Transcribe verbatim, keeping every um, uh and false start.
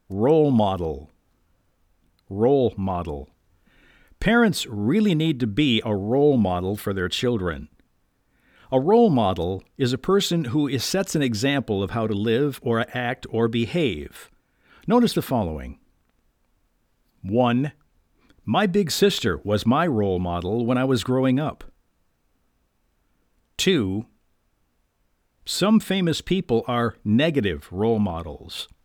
Role model. Role model. Parents really need to be a role model for their children. A role model is a person who is, sets an example of how to live or act or behave. Notice the following. One, my big sister was my role model when I was growing up. Two, some famous people are negative role models.